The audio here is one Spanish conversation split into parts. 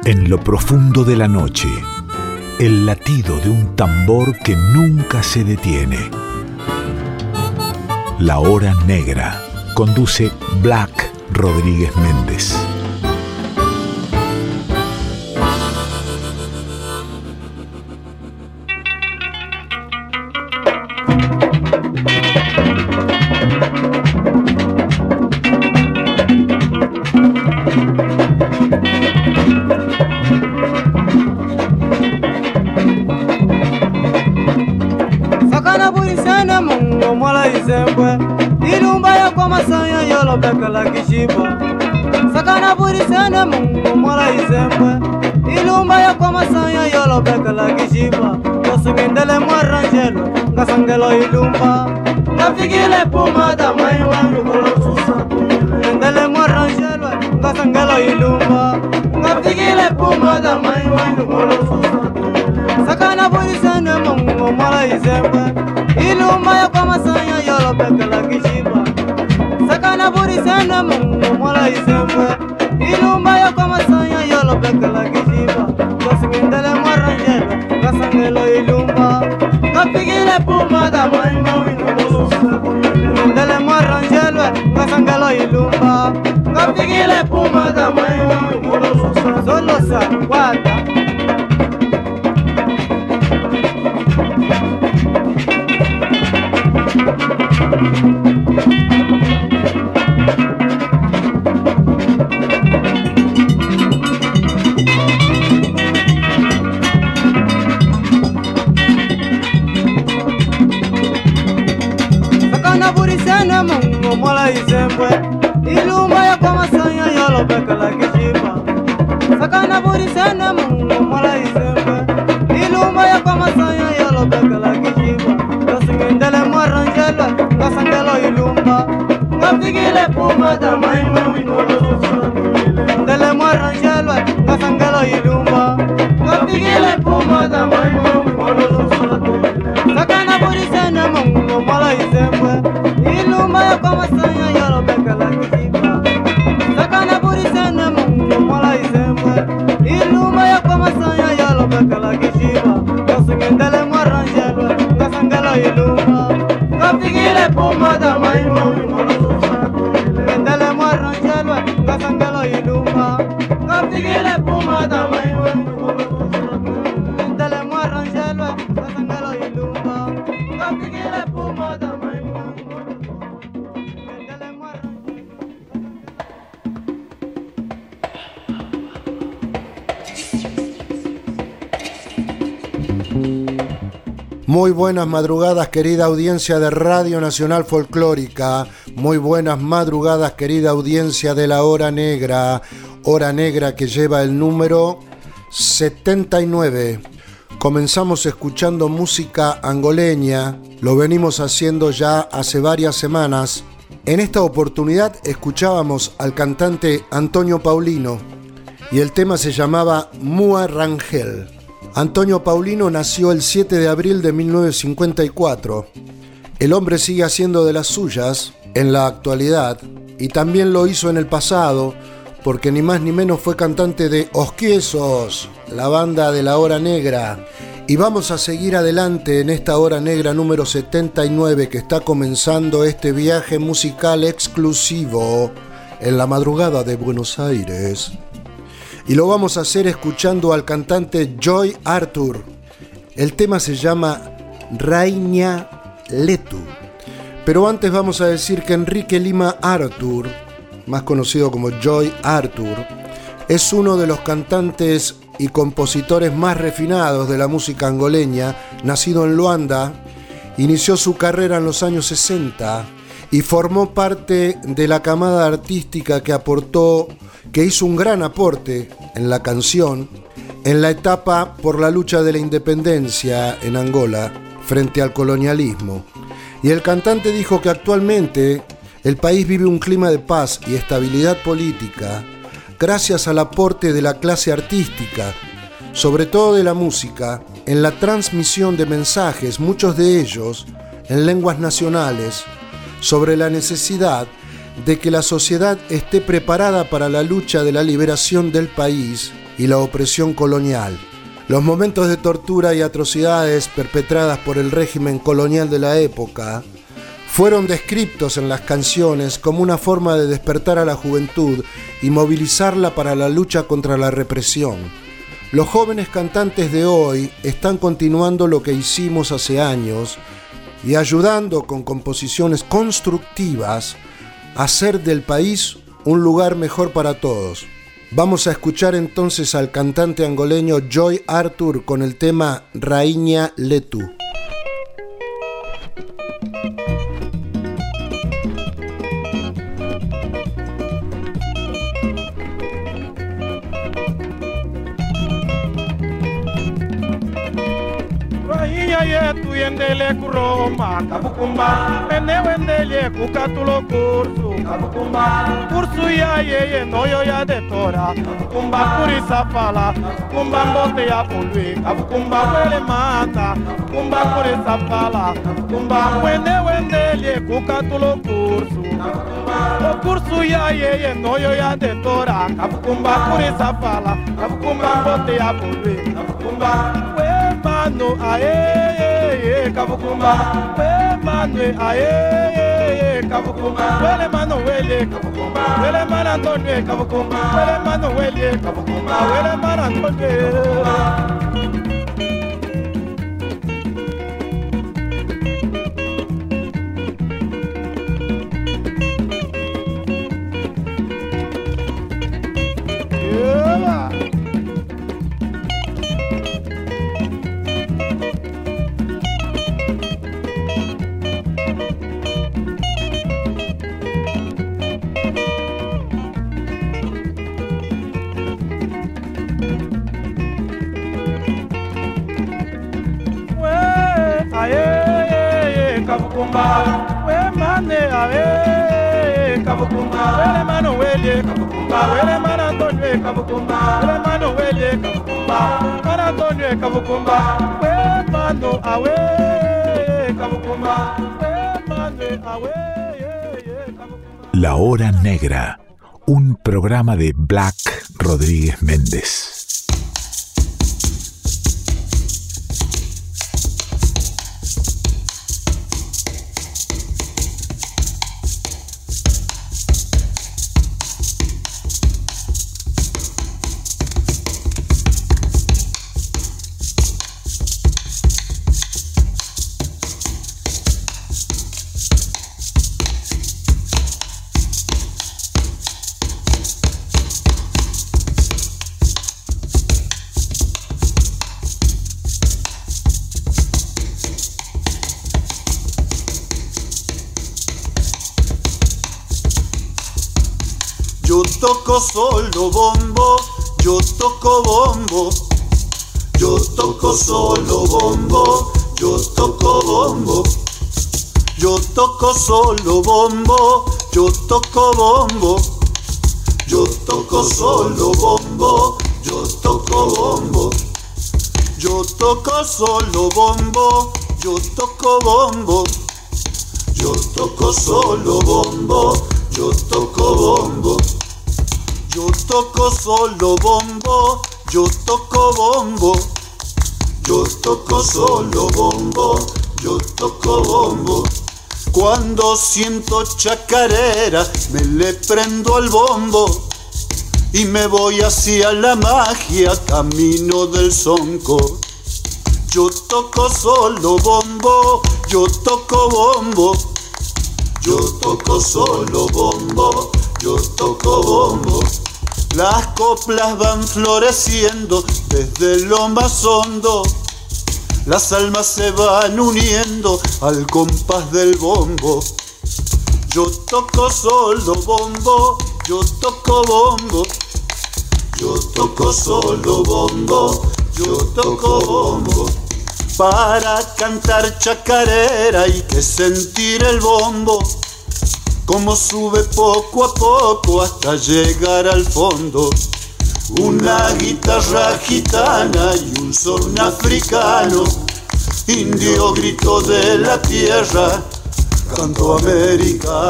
En lo profundo de la noche, el latido de un tambor que nunca se detiene. La Hora Negra. Conduce Black Rodríguez Méndez. Sakana burisene mungu mola izembe ilumba ya kwa masanya yolo beka la kishiba kosugendele mwarangelo ngasangelo ilumba ngafigile puma da mai wangu kolosusa ngendele mwarangelo ngasangelo ilumba ngafigile puma da mai wangu kolosusa sakana burisene mungu mola izembe ilumba ya kwa masanya yolo beka la kishiba sakana burisene mungu mola izembe ilumba ya kwa masanya yolo beka la kishiba kosugendele mwarangelo ngasangelo ilumba ngafigile puma da mai wangu kolosusa ngendele mwarangelo ngasangelo ilumba ngafigile puma da mai wangu kolosusa solosa wata burisene mungu mola izembwe ilumba ya kwa masanya yolo beka la kishiba sakana burisene mungu mola izembwe ilumba ya kwa masanya yolo beka la kishiba kosugendele mwarangelo ngasangelo ilumba ngafigile puma da mai kolosusa ndele mwarangelo ngasangelo ilumba ngafigile puma da mai kolosusa sakana burisene mungu mola izembwe ilumba ya kwa masanya yolo beka la kishiba sakana burisene mungu mola izembwe ilumba ya kwa masanya yolo beka la kishiba kosugendele mwarangelo ngasangelo ilumba ngafigile puma da mai kolosusa ngendele mwarangelo ngasangelo ilumba ngafigile puma da mai kolosusa ngendele mwarangelo ngasangelo ilumba ngafigile puma da mai. Muy buenas madrugadas, querida audiencia de Radio Nacional Folclórica. Muy buenas madrugadas, querida audiencia de la Hora Negra. Hora Negra que lleva el número 79. Comenzamos escuchando música angoleña. Lo venimos haciendo ya hace varias semanas. En esta oportunidad escuchábamos al cantante Antonio Paulino y el tema se llamaba Mua Rangel. Antonio Paulino nació el 7 de abril de 1954. El hombre sigue haciendo de las suyas en la actualidad y también lo hizo en el pasado porque ni más ni menos fue cantante de Osquiesos, la banda de la Hora Negra. Y vamos a seguir adelante en esta Hora Negra número 79 que está comenzando este viaje musical exclusivo en la madrugada de Buenos Aires. Y lo vamos a hacer escuchando al cantante Joy Arthur. El tema se llama Rainha Letu. Pero antes vamos a decir que Enrique Lima Arthur, más conocido como Joy Arthur, es uno de los cantantes y compositores más refinados de la música angoleña. Nacido en Luanda, inició su carrera en los años 60 y formó parte de la camada artística que hizo un gran aporte en la canción en la etapa por la lucha de la independencia en Angola frente al colonialismo. Y el cantante dijo que actualmente el país vive un clima de paz y estabilidad política gracias al aporte de la clase artística, sobre todo de la música, en la transmisión de mensajes, muchos de ellos en lenguas nacionales, sobre la necesidad de que la sociedad esté preparada para la lucha de la liberación del país y la opresión colonial. Los momentos de tortura y atrocidades perpetradas por el régimen colonial de la época fueron descritos en las canciones como una forma de despertar a la juventud y movilizarla para la lucha contra la represión. Los jóvenes cantantes de hoy están continuando lo que hicimos hace años y ayudando con composiciones constructivas a hacer del país un lugar mejor para todos. Vamos a escuchar entonces al cantante angoleño Joy Arthur con el tema Rainha Letu. Yetu yendele kuroma kabukumba ene wendele kukatulo kursu kabukumba kursu ya yeye noyo ya detora kabukumba kurisa fala kumba mbote ya pulwe kabukumba wele mata kumba kurisa fala kumba wendele kukatulo kursu kabukumba kursu ya yeye noyo ya detora kabukumba kurisa fala kabukumba mbote ya pulwe kabukumba mano aye kabukumba we mano aye kabukumba wele mano wele kabukumba wele mano Antonio kabukumba wele mano wele kabukumba wele mano Antonio. Kabukumba, we mane awe kabukumba, wele mano wele kabukumba, wele mano Antonio kabukumba, wele mano wele kabukumba, mano Antonio kabukumba, we mano awe kabukumba, we mane awe kabukumba. La Hora Negra, un programa de Black Rodríguez Méndez. Yo toco solo bombo, yo toco bombo. Yo toco solo bombo, yo toco bombo. Yo toco solo bombo, yo toco bombo. Yo toco solo bombo, yo toco bombo. Yo toco solo bombo, yo toco bombo. Yo toco solo bombo, yo toco bombo. Yo toco solo bombo, yo toco bombo. Yo toco solo bombo, yo toco bombo. Cuando siento chacarera me le prendo al bombo y me voy hacia la magia, camino del zonco. Yo toco solo bombo, yo toco bombo. Yo toco solo bombo, yo toco bombo. Las coplas van floreciendo desde lo más hondo. Las almas se van uniendo al compás del bombo. Yo toco solo bombo, yo toco bombo. Yo toco solo bombo, yo toco bombo. Para cantar chacarera hay que sentir el bombo, como sube poco a poco hasta llegar al fondo. Una guitarra gitana y un son africano, indio grito de la tierra, canto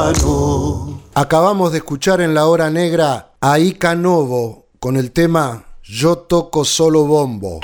americano. Acabamos de escuchar en La Hora Negra a Ica Novo con el tema Yo toco solo bombo.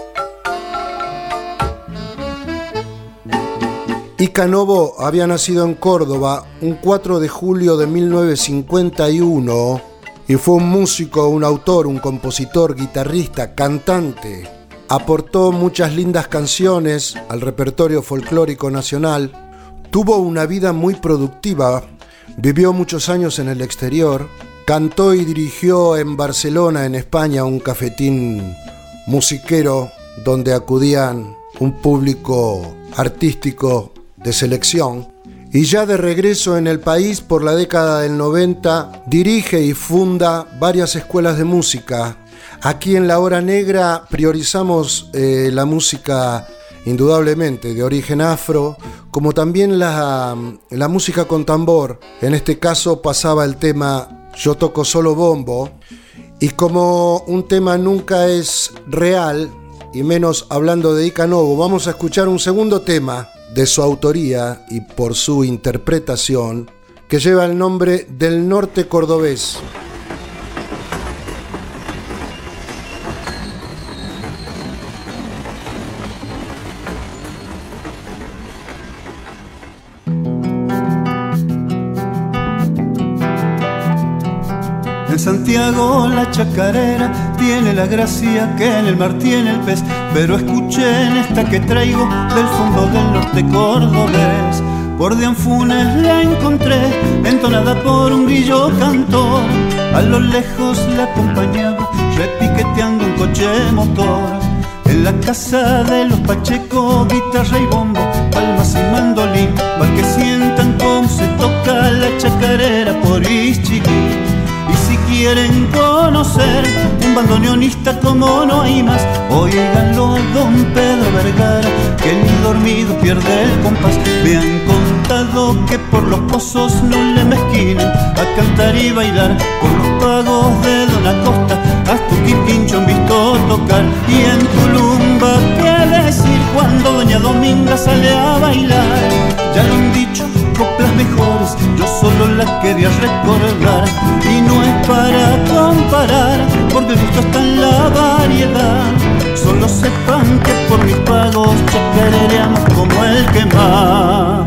Ica Novo había nacido en Córdoba un 4 de julio de 1951 y fue un músico, un autor, un compositor, guitarrista, cantante. Aportó muchas lindas canciones al repertorio folclórico nacional. Tuvo una vida muy productiva, vivió muchos años en el exterior, cantó y dirigió en Barcelona, en España, un cafetín musiquero donde acudían un público artístico de selección, y ya de regreso en el país por la década del 90 dirige y funda varias escuelas de música. Aquí en La Hora Negra priorizamos la música indudablemente de origen afro, como también la música con tambor. En este caso pasaba el tema Yo toco solo bombo, y como un tema nunca es real, y menos hablando de Ica Novo, vamos a escuchar un segundo tema de su autoría y por su interpretación, que lleva el nombre Del Norte Cordobés. En Santiago la chacarera tiene la gracia que en el mar tiene el pez, pero escuchen esta que traigo del fondo del norte cordobés. Por de Anfunes la encontré, entonada por un grillo cantor. A lo lejos la acompañaba, repiqueteando un coche motor. En la casa de los Pacheco, guitarra y bombo, palmas y mandolín, para que sientan cómo se toca la chacarera por Ischiguí. Y si quieren conocer un bandoneonista como no hay más, óiganlo a don Pedro Vergara, que ni dormido pierde el compás. Me han contado que por los pozos no le mezquinen a cantar y bailar, por los pagos de Don Acosta hasta un quinquincho han visto tocar. Y en Tulumba, ¿qué decir cuando doña Dominga sale a bailar? Ya lo han dicho, coplas mejores, yo solo la quería recordar. Y no es para comparar, porque el gusto está en la variedad. Solo sepan que por mis pagos chacareamos como el que más.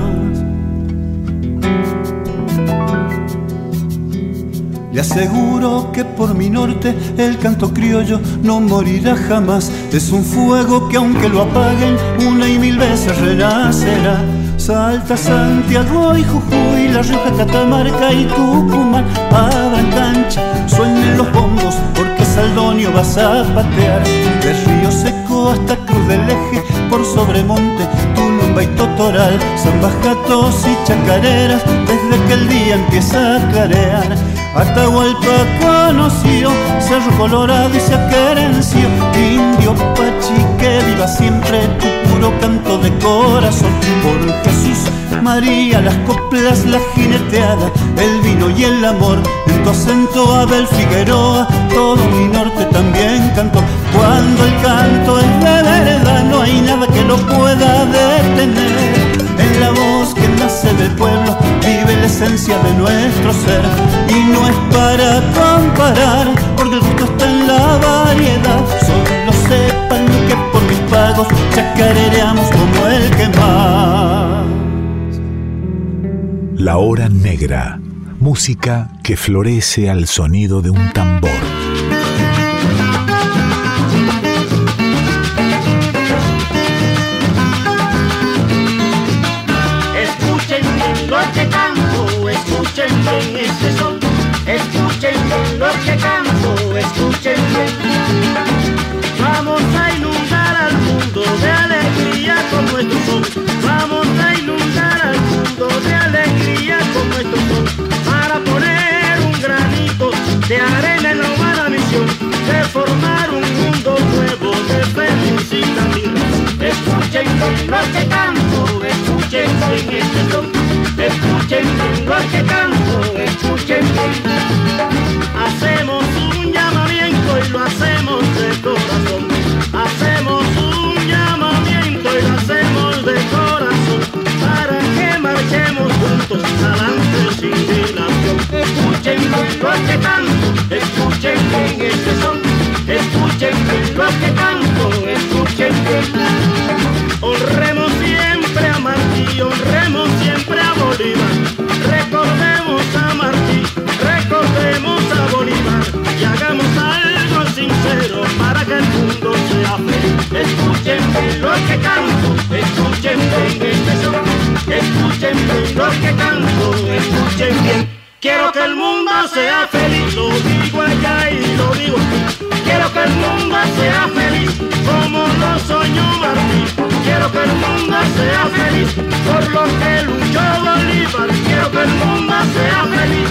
Le aseguro que por mi norte el canto criollo no morirá jamás. Es un fuego que aunque lo apaguen una y mil veces renacerá. Salta Santiago y Jujuy, La Rioja, Catamarca y Tucumán, abran cancha, suenen los bombos, porque Saldonio vas a patear. De Río Seco hasta Cruz del Eje, por Sobremonte, Tulumba y Totoral, zambas, gatos y chacareras, desde que el día empieza a clarear. Atahualpa conoció, Cerro Colorado y se aquerenció. Indio Pachi, que viva siempre tu puro canto de corazón. Por Jesús, María, las coplas, la jineteada, el vino y el amor. En tu acento Abel Figueroa, todo mi norte también cantó. Cuando el canto es de verdad, no hay nada que lo pueda detener. En la voz que nace del pueblo vive la esencia de nuestro ser. Y no es para comparar, porque el gusto está en la variedad. Solo sepan que por mis pagos chacareamos como el que más. La Hora Negra, música que florece al sonido de un tambor. Escuchen bien este son, escuchen bien lo que canto, escuchen bien. Vamos a inundar al mundo de alegría con nuestro son. Vamos a inundar al mundo de alegría con nuestro son. Para poner un granito de arena en la humana misión de formar un mundo nuevo de felicidad. Escuchen bien lo que canto, escuchen bien este son. Escuchen bien lo que canto, escuchen bien. Hacemos un llamamiento y lo hacemos de corazón. Hacemos un llamamiento y lo hacemos de corazón. Para que marchemos juntos adelante sin dilación. Escuchen bien lo que canto, escuchen bien este son. Escuchen lo que canto, escuchen bien. Honremos siempre a Martí, honremos siempre a Bolívar. Recordemos a Martí, recordemos a Bolívar y hagamos algo sincero para que el mundo sea feliz. Escuchen bien lo que canto, escuchen bien este son. Escuchen bien lo que canto, escuchen bien. Quiero que el mundo sea feliz, lo digo allá y lo digo aquí. Quiero que el mundo sea feliz, como lo soñó Martí. Quiero que el mundo sea feliz, por lo que luchó Bolívar. Quiero que el mundo sea feliz.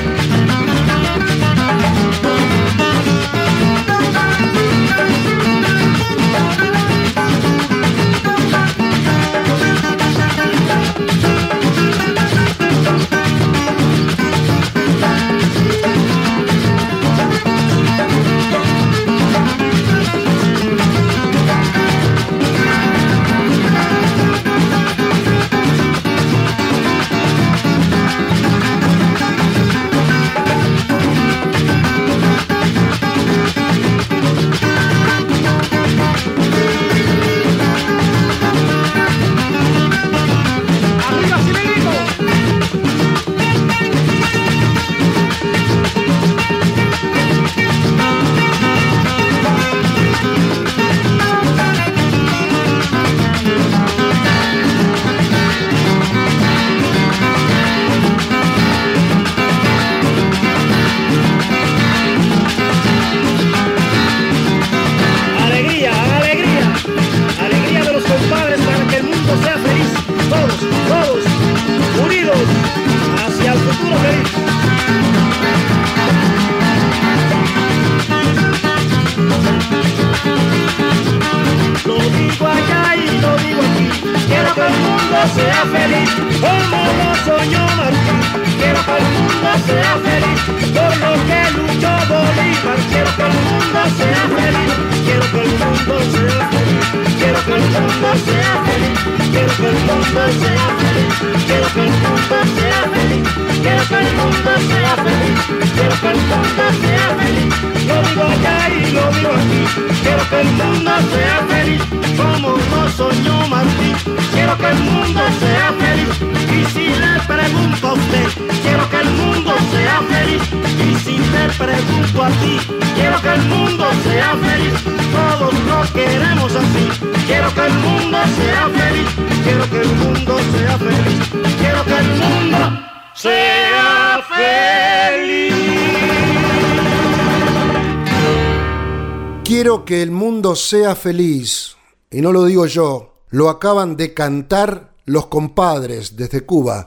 Quiero que el mundo sea feliz, y no lo digo yo, lo acaban de cantar los compadres desde Cuba.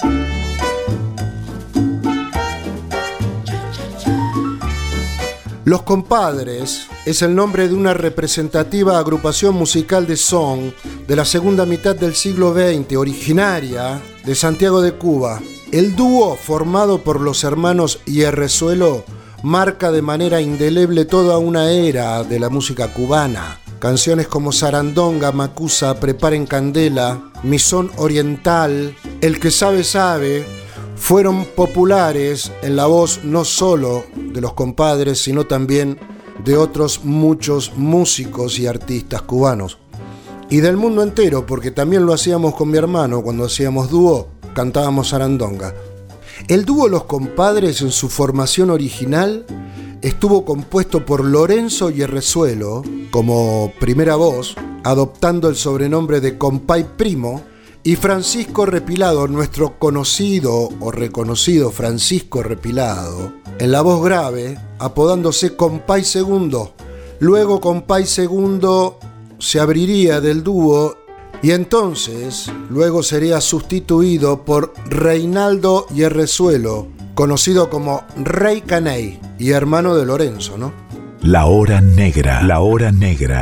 Los Compadres es el nombre de una representativa agrupación musical de son de la segunda mitad del siglo XX, originaria de Santiago de Cuba. El dúo formado por los hermanos Hierrezuelo marca de manera indeleble toda una era de la música cubana. Canciones como Sarandonga, Macusa, Preparen Candela, Mi Son Oriental, El que sabe sabe, fueron populares en la voz no solo de los Compadres, sino también de otros muchos músicos y artistas cubanos. Y del mundo entero, porque también lo hacíamos con mi hermano cuando hacíamos dúo, cantábamos Sarandonga. El dúo Los Compadres en su formación original estuvo compuesto por Lorenzo Hierrezuelo como primera voz, adoptando el sobrenombre de Compay Primo, y Francisco Repilado, nuestro conocido o reconocido Francisco Repilado, en la voz grave, apodándose Compay Segundo. Luego Compay Segundo se abriría del dúo y entonces luego sería sustituido por Reinaldo Hierrezuelo, conocido como Rey Caney y hermano de Lorenzo, ¿no? La hora negra, la hora negra.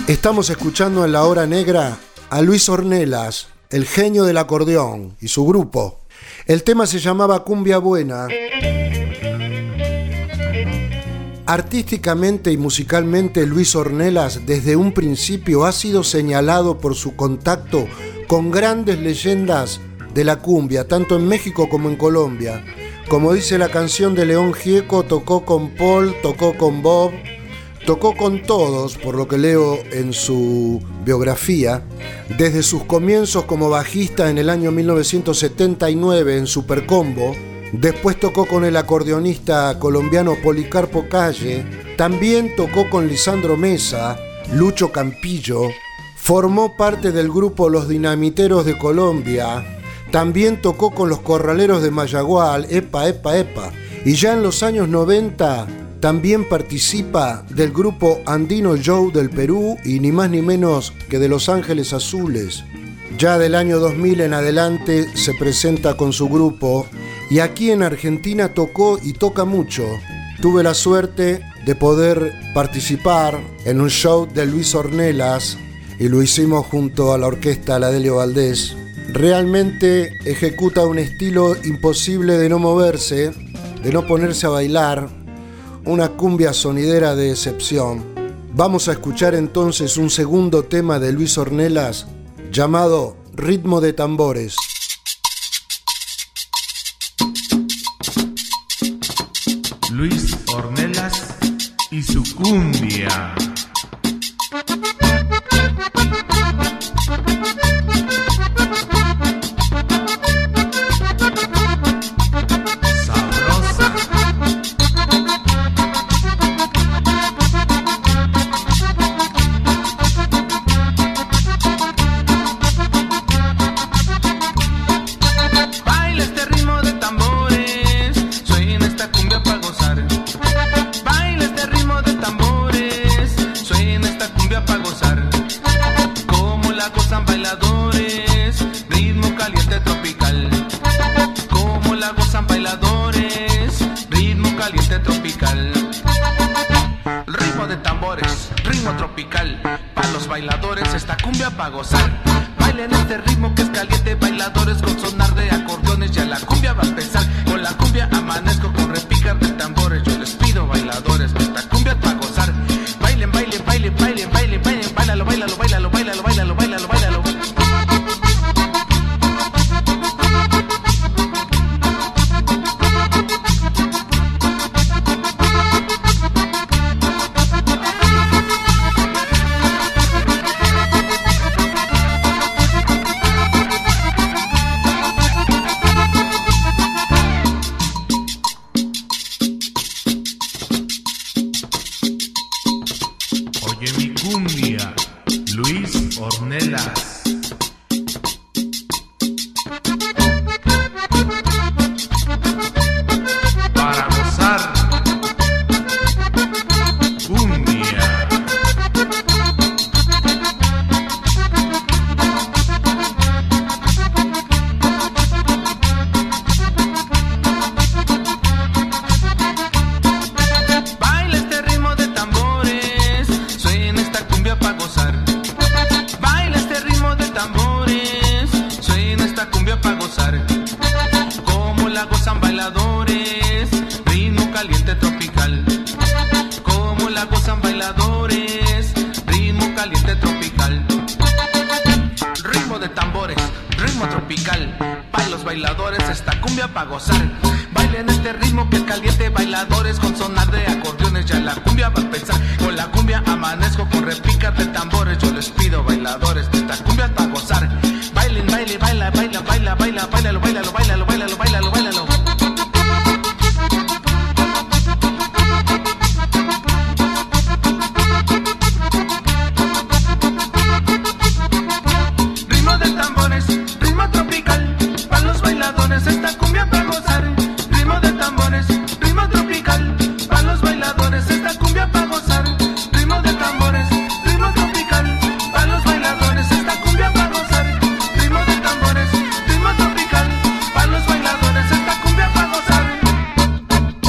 Estamos escuchando en La Hora Negra a Luis Ornelas, el genio del acordeón, y su grupo. El tema se llamaba Cumbia Buena. Artísticamente y musicalmente, Luis Ornelas desde un principio ha sido señalado por su contacto con grandes leyendas de la cumbia, tanto en México como en Colombia. Como dice la canción de León Gieco, tocó con Paul, tocó con Bob, tocó con todos, por lo que leo en su biografía, desde sus comienzos como bajista en el año 1979 en Supercombo. Después tocó con el acordeonista colombiano Policarpo Calle, también tocó con Lisandro Mesa, Lucho Campillo, formó parte del grupo Los Dinamiteros de Colombia, también tocó con los Corraleros de Mayagual, Epa, Epa, Epa, y ya en los años 90 también participa del grupo Andino Joe del Perú y ni más ni menos que de Los Ángeles Azules. Ya del año 2000 en adelante se presenta con su grupo y aquí en Argentina tocó y toca mucho. Tuve la suerte de poder participar en un show de Luis Ornelas y lo hicimos junto a la orquesta La Delio Valdés. Realmente ejecuta un estilo imposible de no moverse, de no ponerse a bailar, una cumbia sonidera de excepción. Vamos a escuchar entonces un segundo tema de Luis Ornelas llamado Ritmo de Tambores. Luis Ornelas y su cumbia.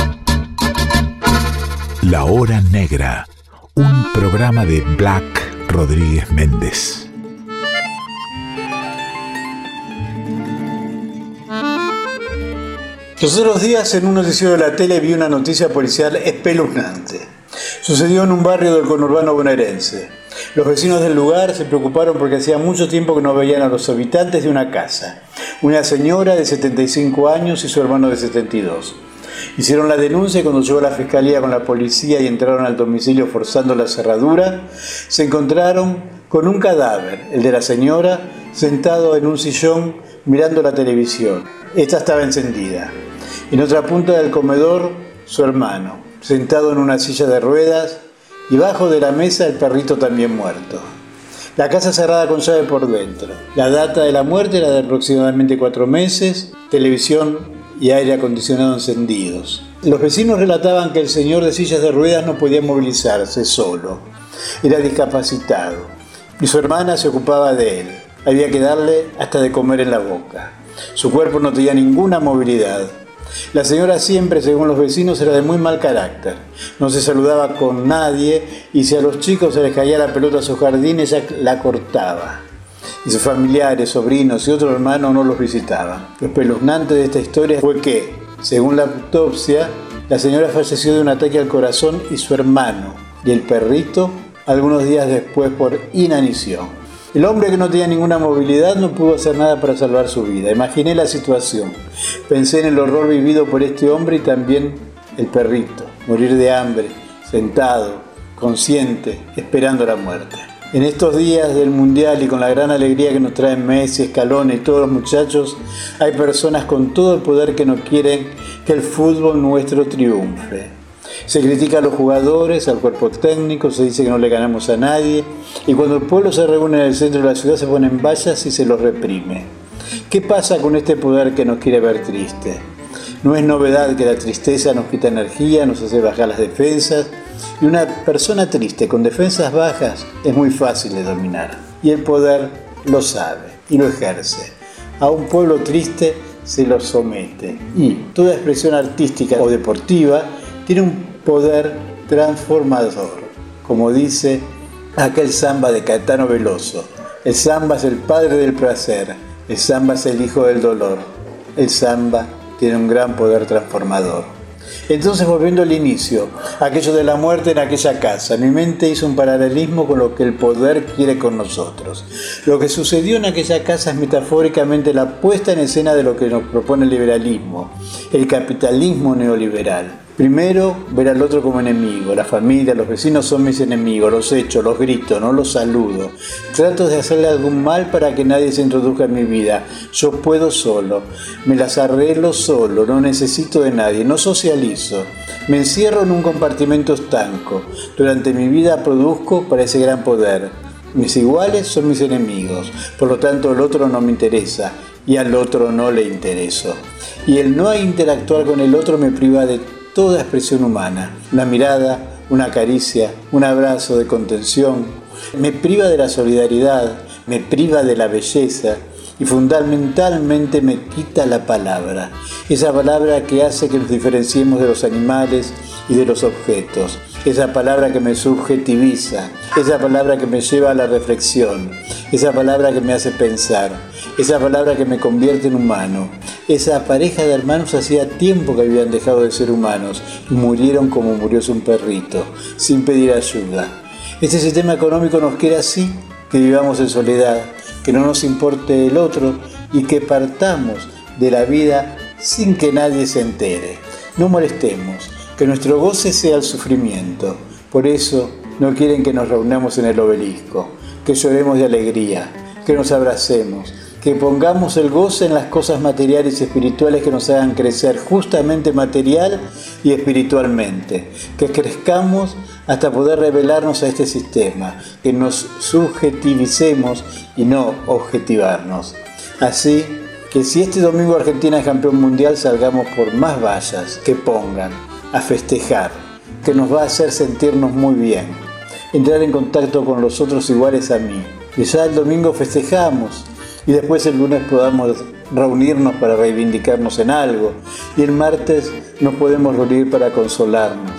La Hora Negra, un programa de Black Rodríguez Méndez. Los otros días en un noticiero de la tele vi una noticia policial espeluznante. Sucedió en un barrio del conurbano bonaerense. Los vecinos del lugar se preocuparon porque hacía mucho tiempo que no veían a los habitantes de una casa. Una señora de 75 años y su hermano de 72. Hicieron la denuncia y cuando llegó la fiscalía con la policía y entraron al domicilio forzando la cerradura, se encontraron con un cadáver, el de la señora, sentado en un sillón mirando la televisión. Esta estaba encendida. En otra punta del comedor, su hermano, sentado en una silla de ruedas, y bajo de la mesa el perrito también muerto. La casa cerrada con llave por dentro. La data de la muerte era de aproximadamente 4 meses, televisión y aire acondicionado encendidos. Los vecinos relataban que el señor de sillas de ruedas no podía movilizarse solo. Era discapacitado y su hermana se ocupaba de él. Había que darle hasta de comer en la boca. Su cuerpo no tenía ninguna movilidad. La señora siempre, según los vecinos, era de muy mal carácter. No se saludaba con nadie y si a los chicos se les caía la pelota a su jardín, ella la cortaba. Y sus familiares, sobrinos y otros hermanos no los visitaban. Lo espeluznante de esta historia fue que, según la autopsia, la señora falleció de un ataque al corazón y su hermano y el perrito algunos días después por inanición. El hombre, que no tenía ninguna movilidad, no pudo hacer nada para salvar su vida. Imaginé la situación. Pensé en el horror vivido por este hombre y también el perrito. Morir de hambre, sentado, consciente, esperando la muerte. En estos días del Mundial y con la gran alegría que nos traen Messi, Scaloni y todos los muchachos, hay personas con todo el poder que no quieren que el fútbol nuestro triunfe. Se critica a los jugadores, al cuerpo técnico, se dice que no le ganamos a nadie y cuando el pueblo se reúne en el centro de la ciudad se ponen vallas y se los reprime. ¿Qué pasa con este poder que nos quiere ver triste? No es novedad que la tristeza nos quita energía, nos hace bajar las defensas y una persona triste con defensas bajas es muy fácil de dominar y el poder lo sabe y lo ejerce. A un pueblo triste se lo somete y toda expresión artística o deportiva tiene un poder transformador, como dice aquel samba de Caetano Veloso. El samba es el padre del placer, el samba es el hijo del dolor, el samba tiene un gran poder transformador. Entonces, volviendo al inicio, aquello de la muerte en aquella casa, mi mente hizo un paralelismo con lo que el poder quiere con nosotros. Lo que sucedió en aquella casa es metafóricamente la puesta en escena de lo que nos propone el liberalismo, el capitalismo neoliberal. Primero, ver al otro como enemigo. La familia, los vecinos son mis enemigos, los echo, los grito, no los saludo. Trato de hacerle algún mal para que nadie se introduzca en mi vida. Yo puedo solo, me las arreglo solo, no necesito de nadie, no socializo. Me encierro en un compartimento estanco. Durante mi vida produzco para ese gran poder. Mis iguales son mis enemigos, por lo tanto el otro no me interesa y al otro no le intereso. Y el no interactuar con el otro me priva de toda expresión humana, una mirada, una caricia, un abrazo de contención, me priva de la solidaridad, me priva de la belleza y fundamentalmente me quita la palabra, esa palabra que hace que nos diferenciemos de los animales y de los objetos, esa palabra que me subjetiviza, esa palabra que me lleva a la reflexión, esa palabra que me hace pensar, esa palabra que me convierte en humano. Esa pareja de hermanos hacía tiempo que habían dejado de ser humanos y murieron como murió un perrito, sin pedir ayuda. Este sistema económico nos quiere así, que vivamos en soledad, que no nos importe el otro y que partamos de la vida sin que nadie se entere. No molestemos, que nuestro goce sea el sufrimiento. Por eso no quieren que nos reunamos en el obelisco, que lloremos de alegría, que nos abracemos, que pongamos el goce en las cosas materiales y espirituales que nos hagan crecer justamente material y espiritualmente, que crezcamos hasta poder revelarnos a este sistema, que nos subjetivicemos y no objetivarnos. Así que si este domingo Argentina es campeón mundial, salgamos por más vallas que pongan a festejar, que nos va a hacer sentirnos muy bien, entrar en contacto con los otros iguales a mí. Y ya el domingo festejamos y después el lunes podamos reunirnos para reivindicarnos en algo y el martes nos podemos reunir para consolarnos.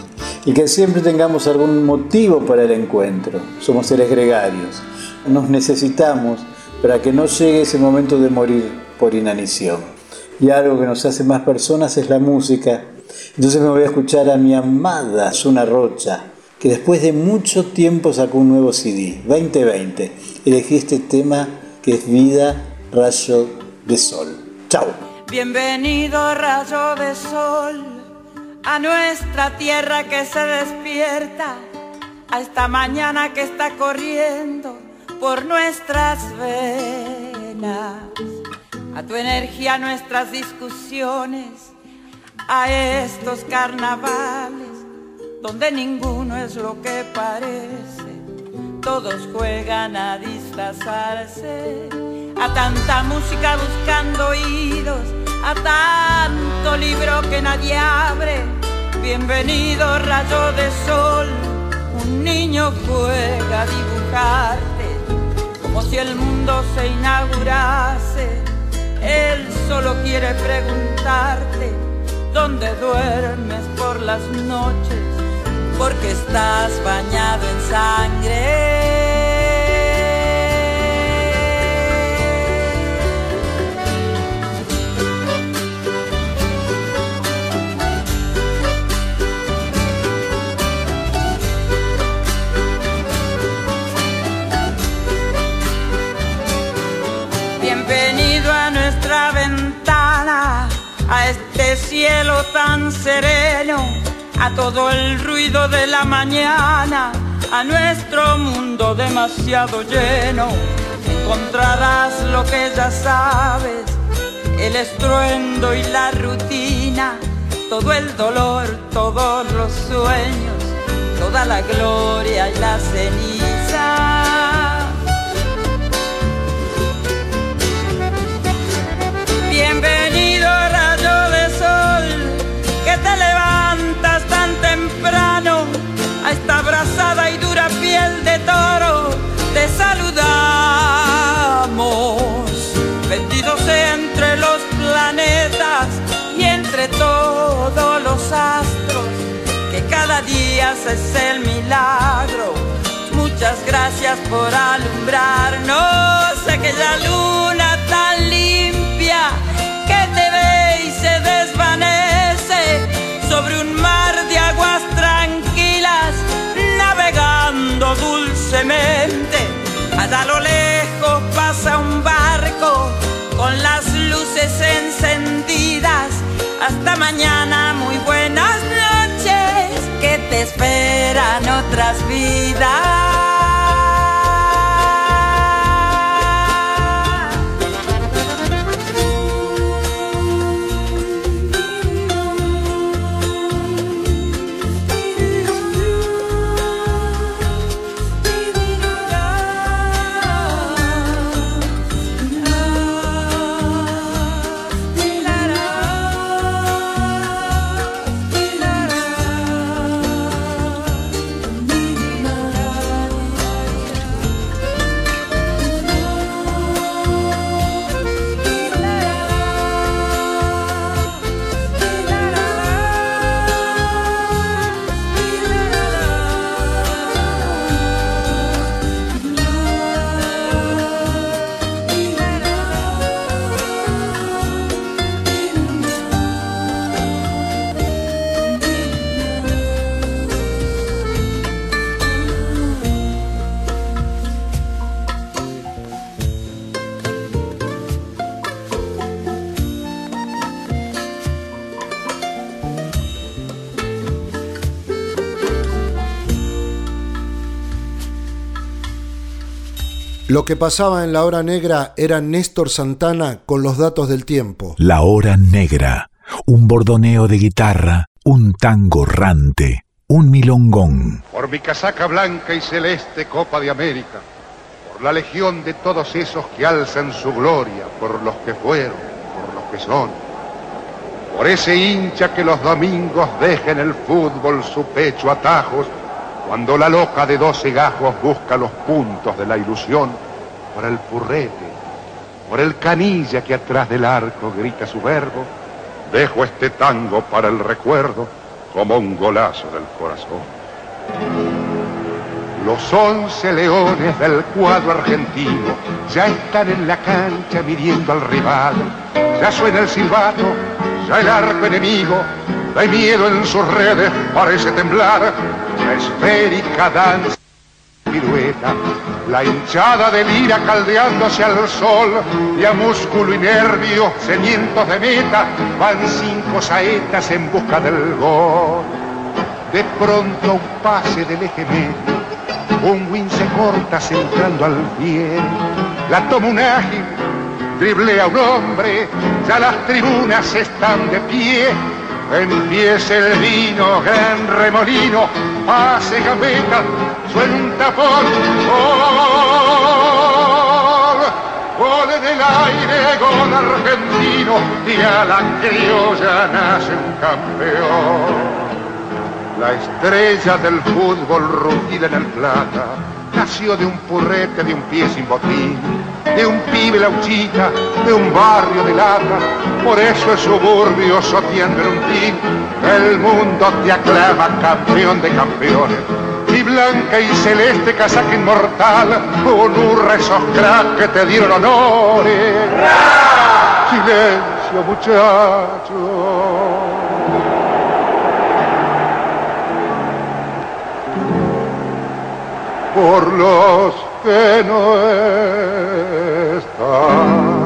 y que siempre tengamos algún motivo para el encuentro. Somos seres gregarios, nos necesitamos para que no llegue ese momento de morir por inanición. Y algo que nos hace más personas es la música. Entonces me voy a escuchar a mi amada Zuna Rocha, que después de mucho tiempo sacó un nuevo CD, 2020. Elegí este tema que es Vida, Rayo de Sol. Chao. Bienvenido rayo de sol a nuestra tierra que se despierta, a esta mañana que está corriendo por nuestras venas, a tu energía, a nuestras discusiones, a estos carnavales donde ninguno es lo que parece, todos juegan a disfrazarse, a tanta música buscando oídos, a tanto libro que nadie abre. Bienvenido rayo de sol, un niño juega a dibujarte como si el mundo se inaugurase. Él solo quiere preguntarte dónde duermes por las noches, porque estás bañado en sangre. Bienvenido a nuestra ventana, a este cielo tan sereno, a todo el ruido de la mañana, a nuestro mundo demasiado lleno. Encontrarás lo que ya sabes, el estruendo y la rutina, todo el dolor, todos los sueños, toda la gloria y la ceniza. Bienvenido rayo de sol, que te levantas tan temprano, a esta abrasada y dura piel de toro te saludamos, vendidos entre los planetas y entre todos los astros, que cada día haces el milagro. Muchas gracias por alumbrarnos aquella luna tan limpia que te ve y se desvanece sobre un mar de aguas tranquilas, navegando dulcemente. Allá a lo lejos pasa un barco con las luces encendidas. Hasta mañana, muy buenas noches, que te esperan otras vidas. Lo que pasaba en la hora negra era Néstor Santana con los datos del tiempo. La hora negra, un bordoneo de guitarra, un tango errante, un milongón. Por mi casaca blanca y celeste Copa de América, por la legión de todos esos que alzan su gloria, por los que fueron, por los que son, por ese hincha que los domingos deja en el fútbol su pecho a tajos, cuando la loca de 12 gajos busca los puntos de la ilusión, por el purrete, por el canilla que atrás del arco grita su verbo, dejo este tango para el recuerdo como un golazo del corazón. Los 11 leones del cuadro argentino ya están en la cancha midiendo al rival. Ya suena el silbato, ya el arco enemigo, de miedo en sus redes parece temblar. La esférica danza pirueta, la hinchada delira caldeándose al sol, y a músculo y nervio, sedientos de meta, van 5 saetas en busca del gol. De pronto un pase del eje medio, un win se corta centrando al pie, la toma un ágil, driblea un hombre, ya las tribunas están de pie. Empieza el vino, gran remolino, pase gambeta, suena un tapón, gol, gol en el aire, gol argentino, y a la criolla nace un campeón. La estrella del fútbol rugida en el Plata nació de un purrete, de un pie sin botín, de un pibe lauchita, de un barrio de lata. Por eso es suburbio soteando en un team. El mundo te aclama campeón de campeones. Y blanca y celeste casaca inmortal, honra esos cracks que te dieron honores. Silencio, muchachos. Por los que no están.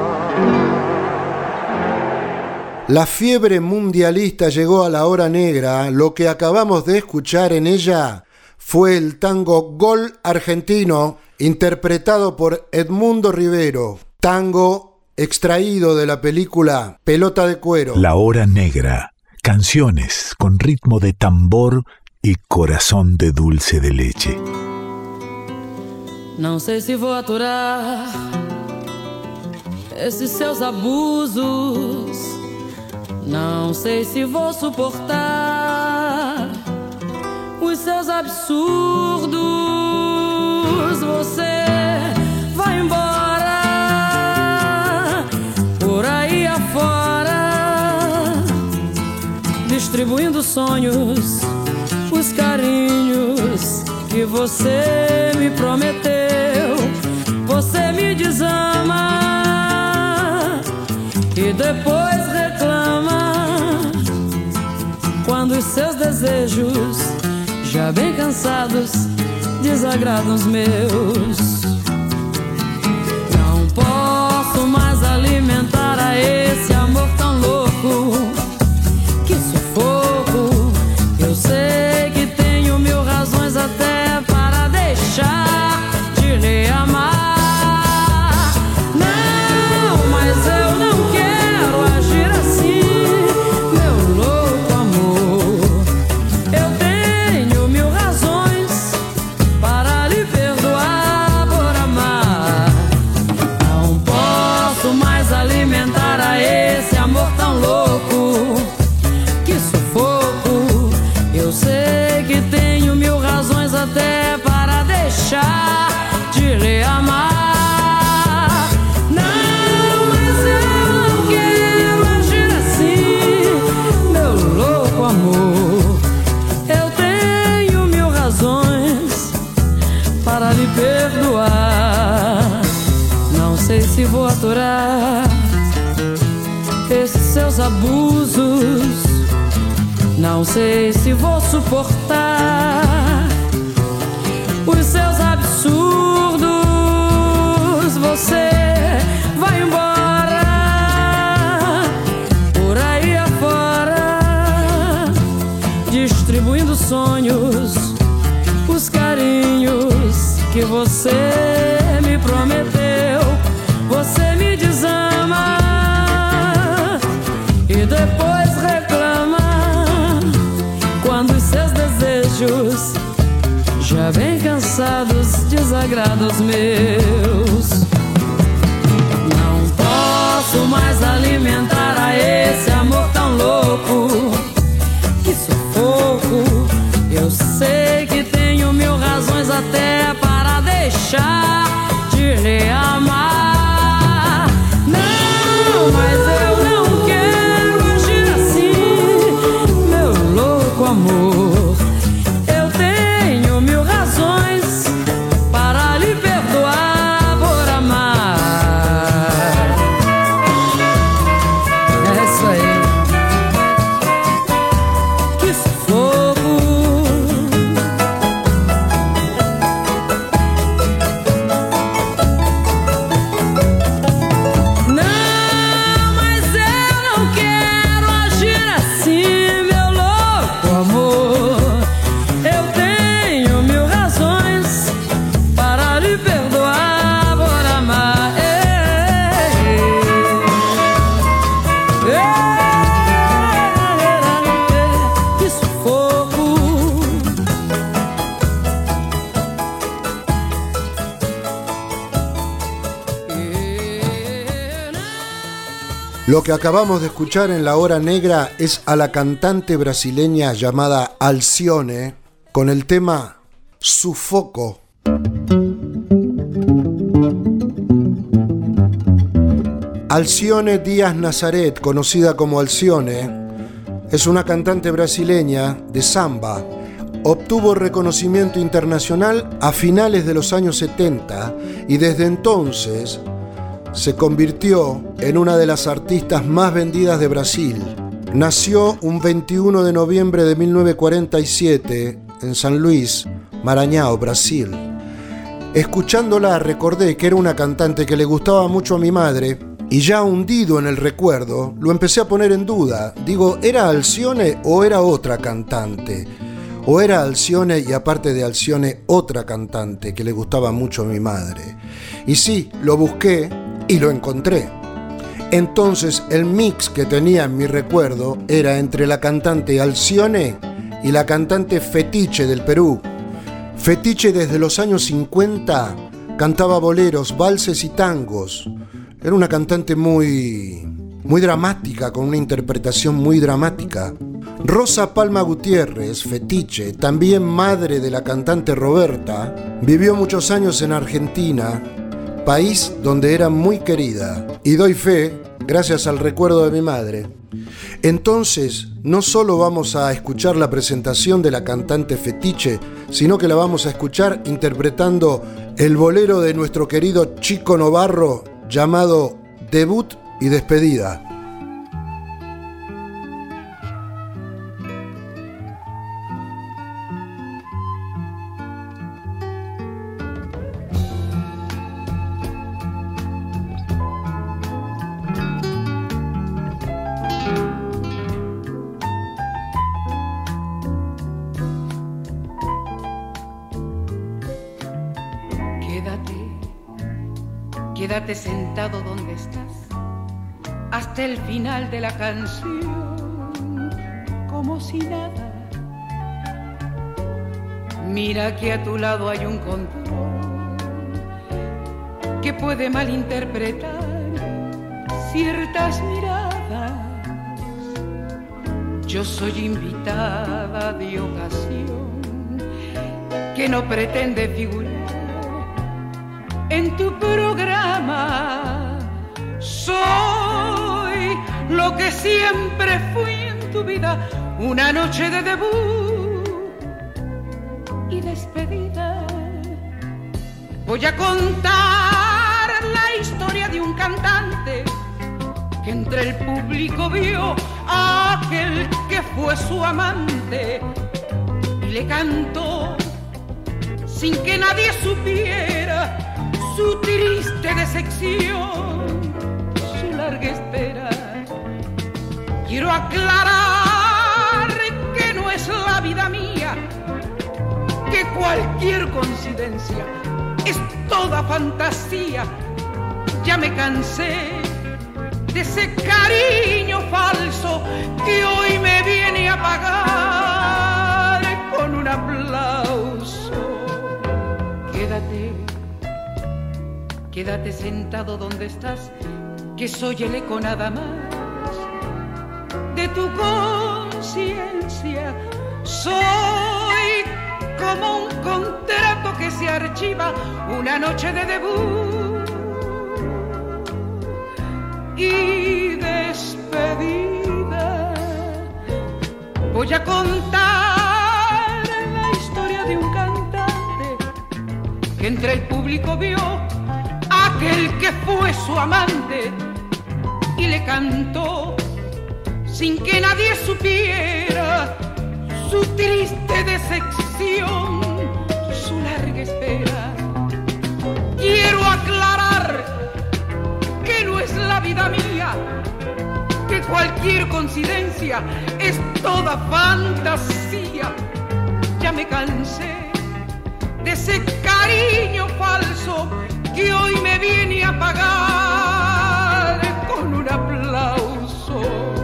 La fiebre mundialista llegó a la hora negra. Lo que acabamos de escuchar en ella fue el tango Gol Argentino, interpretado por Edmundo Rivero. Tango extraído de la película Pelota de Cuero. La hora negra. Canciones con ritmo de tambor e coração de dulce de leite. Não sei se vou aturar esses seus abusos. Não sei se vou suportar os seus absurdos. Você vai embora por aí afora, distribuindo sonhos, os carinhos que você me prometeu. Você me desama e depois reclama quando os seus desejos, já bem cansados, desagradam os meus. Não posso mais alimentar a esse amor tão louco. Que sufoco. Eu sei que tenho mil razões até para deixar de lhe amar. Não, mas eu não quero agir assim, meu louco amor. Eu tenho mil razões para lhe perdoar por amar. Não posso mais alimentar a esse amor tão louco. Que sufoco. Eu sei que tenho mil razões até para deixar de lhe amar. Não, mas eu não quero agir assim, meu louco amor. Eu tenho mil razões para lhe perdoar. Não sei se vou aturar esses seus abusos. Não sei se vou suportar os seus absurdos. Você vai embora por aí afora, distribuindo sonhos, os carinhos que você me prometeu. Você me desama e depois reclama quando os seus desejos, já bem cansados, desagradam os meus. Não posso mais alimentar a esse amor tão louco. Que sufoco. Eu sei que tenho mil razões até para deixar de lhe amar. Não, mas eu não quero agir assim, meu louco. Lo que acabamos de escuchar en La Hora Negra es a la cantante brasileña llamada Alcione con el tema Sufoco. Alcione Díaz Nazaret, conocida como Alcione, es una cantante brasileña de samba. Obtuvo reconocimiento internacional a finales de los años 70 y desde entonces se convirtió en una de las artistas más vendidas de Brasil. Nació un 21 de noviembre de 1947 en San Luis, Maranhão, Brasil. Escuchándola recordé que era una cantante que le gustaba mucho a mi madre y ya hundido en el recuerdo lo empecé a poner en duda. Digo, ¿era Alcione o era otra cantante? ¿O era Alcione y aparte de Alcione otra cantante que le gustaba mucho a mi madre? Y sí, lo busqué y lo encontré. Entonces el mix que tenía en mi recuerdo era entre la cantante Alcione y la cantante Fetiche del Perú. Fetiche desde los años 50 cantaba boleros, valses y tangos. Era una cantante muy dramática, con una interpretación muy dramática. Rosa Palma Gutiérrez, Fetiche, también madre de la cantante Roberta, vivió muchos años en Argentina, país donde era muy querida. Y doy fe, gracias al recuerdo de mi madre. Entonces, no solo vamos a escuchar la presentación de la cantante Fetiche, sino que la vamos a escuchar interpretando el bolero de nuestro querido Chico Novarro llamado Debut y Despedida. Quédate sentado donde estás hasta el final de la canción, como si nada. Mira que a tu lado hay un control que puede malinterpretar ciertas miradas. Yo soy invitada de ocasión que no pretende figurar en tu programa. Soy lo que siempre fui en tu vida, una noche de debut y despedida. Voy a contar la historia de un cantante que entre el público vio a aquel que fue su amante y le cantó sin que nadie supiera su triste decepción, su larga espera. Quiero aclarar que no es la vida mía, que cualquier coincidencia es toda fantasía. Ya me cansé de ese cariño falso que hoy me viene a pagar con un aplauso. Quédate sentado donde estás, que soy el eco nada más de tu conciencia. Soy como un contrato que se archiva, una noche de debut y despedida. Voy a contar la historia de un cantante que entre el público vio aquel que fue su amante y le cantó sin que nadie supiera su triste decepción, su larga espera. Quiero aclarar que no es la vida mía, que cualquier coincidencia es toda fantasía. Ya me cansé de ese cariño falso que hoy me viene a pagar con un aplauso.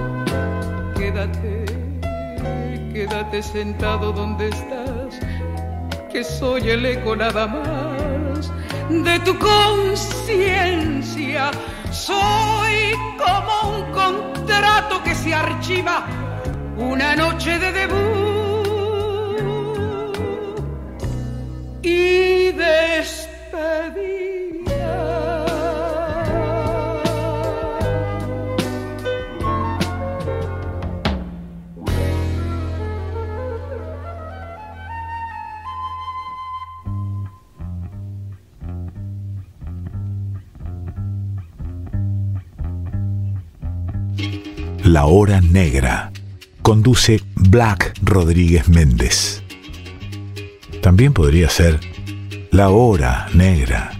Quédate sentado donde estás, que soy el eco nada más de tu conciencia. Soy como un contrato que se archiva una noche de debut y despedida. La Hora Negra. Conduce Black Rodríguez Méndez. También podría ser La Hora Negra.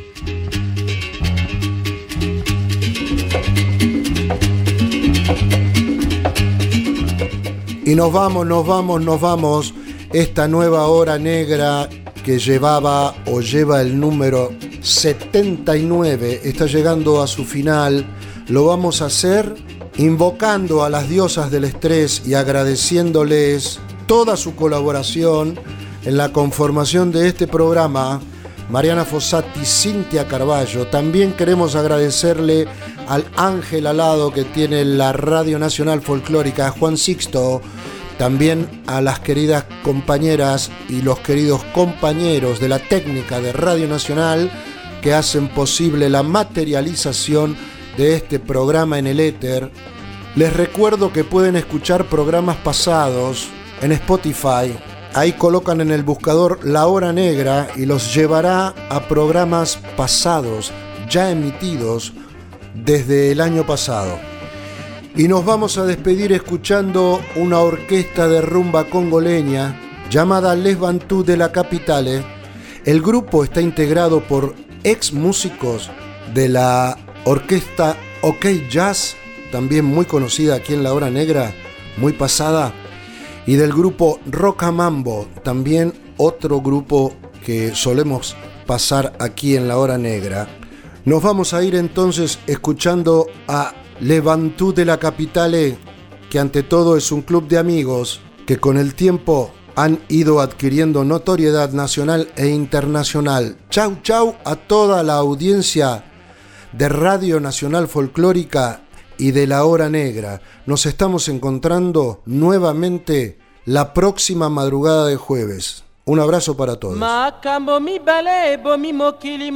Y nos vamos. Esta nueva Hora Negra que llevaba o lleva el número 79 está llegando a su final. Lo vamos a hacer invocando a las diosas del estrés y agradeciéndoles toda su colaboración en la conformación de este programa. Mariana Fossati, Cintia Carballo. También queremos agradecerle al ángel alado que tiene la Radio Nacional Folclórica, Juan Sixto. También a las queridas compañeras y los queridos compañeros de la técnica de Radio Nacional que hacen posible la materialización de este programa en el éter. Les recuerdo que pueden escuchar programas pasados en Spotify. Ahí colocan en el buscador La Hora Negra y los llevará a programas pasados, ya emitidos desde el año pasado. Y nos vamos a despedir escuchando una orquesta de rumba congoleña llamada Les Bantous de la Capitale. El grupo está integrado por ex músicos de la orquesta OK Jazz, también muy conocida aquí en La Hora Negra, muy pasada, y del grupo Rocamambo, también otro grupo que solemos pasar aquí en La Hora Negra. Nos vamos a ir entonces escuchando a Les Bantous de la Capitale, que ante todo es un club de amigos que con el tiempo han ido adquiriendo notoriedad nacional e internacional. Chau, chau a toda la audiencia de Radio Nacional Folclórica y de La Hora Negra. Nos estamos encontrando nuevamente la próxima madrugada de jueves. Un abrazo para todos. Makambo mi bale bomi mokili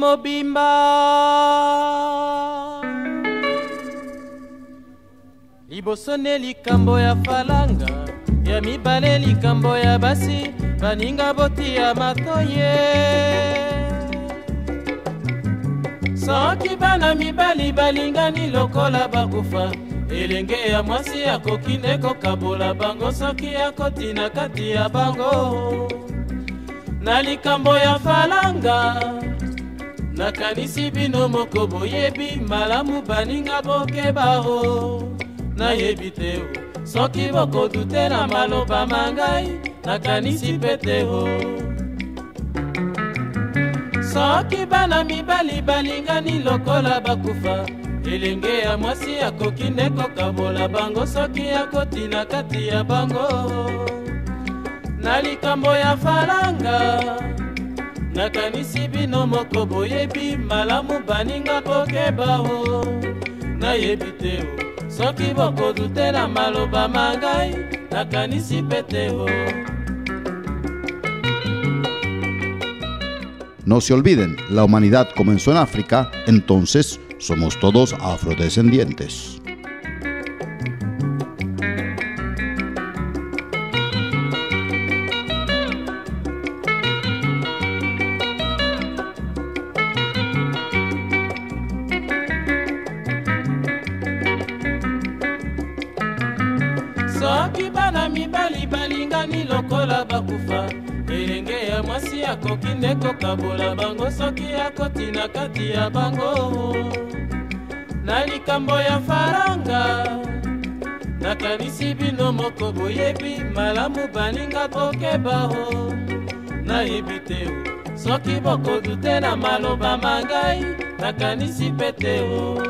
mobimba Libosone likambo ya falanga ya mibale likambo ya basi baninga boti ya matoye Soki bana mibali balingani lokola bakufa elenge ya mwasi akokinde kokabola bango soki akotina kati ya bango na likambo ya falanga nakanisi bino moko boyebi malamu baninga bokebao nayebi te soki bokodute na maloba mangai nakanisi pete soki bana mibali balingani lokola bakufa elenge ya mwasi akokinde kokabola bango soki akotina kati ya bango na likambo ya falanga nakanisi bino moko boyebi malamu baninga bokebao nayebi te soki bokodute na maloba mangai nakanisi pete No se olviden, la humanidad comenzó en África, entonces somos todos afrodescendientes. Soki bana mibali balingani lokola bakufa elenge ya mwasi akokinde kokabola bango soki akotina kati ya bango na likambo ya faranga nakanisi bino moko boyebi malamu baninga bokebao nayebi te soki bokodute na maloba mangai nakanisi pete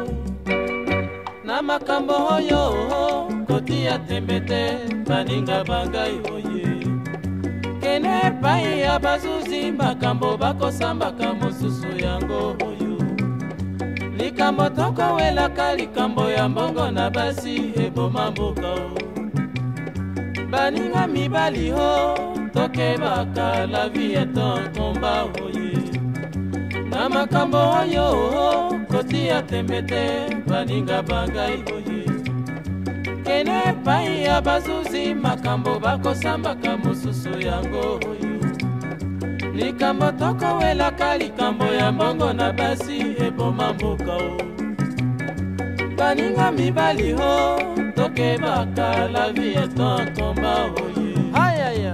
na makambo oyo kotia tembete baninga bangai oye kene pai ya bazuzi makambo bakosambaka mosusu yango oyo likambo tokowelaka likambo ya mbongo na basi eboma mboka baninga mibali ho tokebaka la vie est un combat oye na makambo oyo kotia tembe te baninga bangai oye kene pai ya bazuzi makambo bakosambaka mosusu yango oyo likambo tokowelaka likambo ya mbongo na basi eboma mboka o baninga mibali ho tokebaka la vie est un combat oye ayaya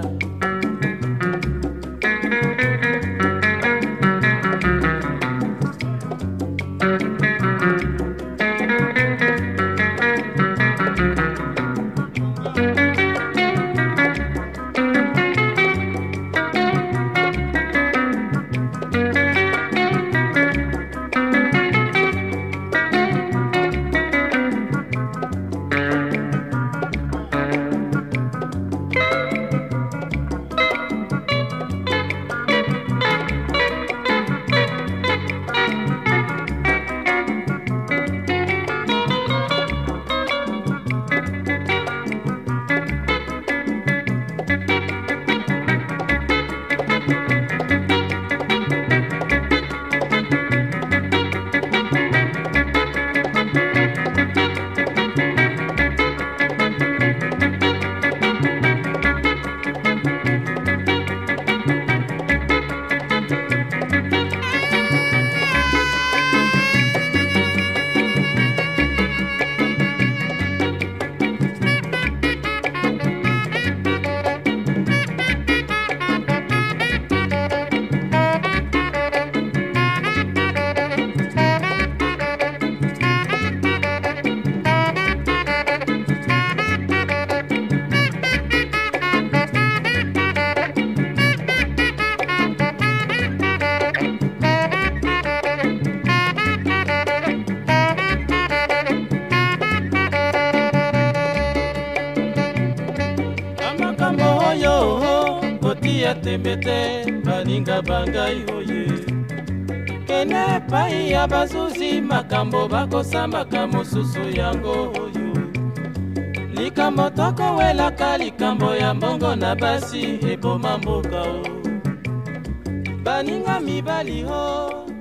tembete baninga bangai oye kene pai ya bazuzi makambo bakosambaka mosusu yango oyo likambo tokowelaka likambo ya mbongo na basi eboma mboka o baninga mibali ho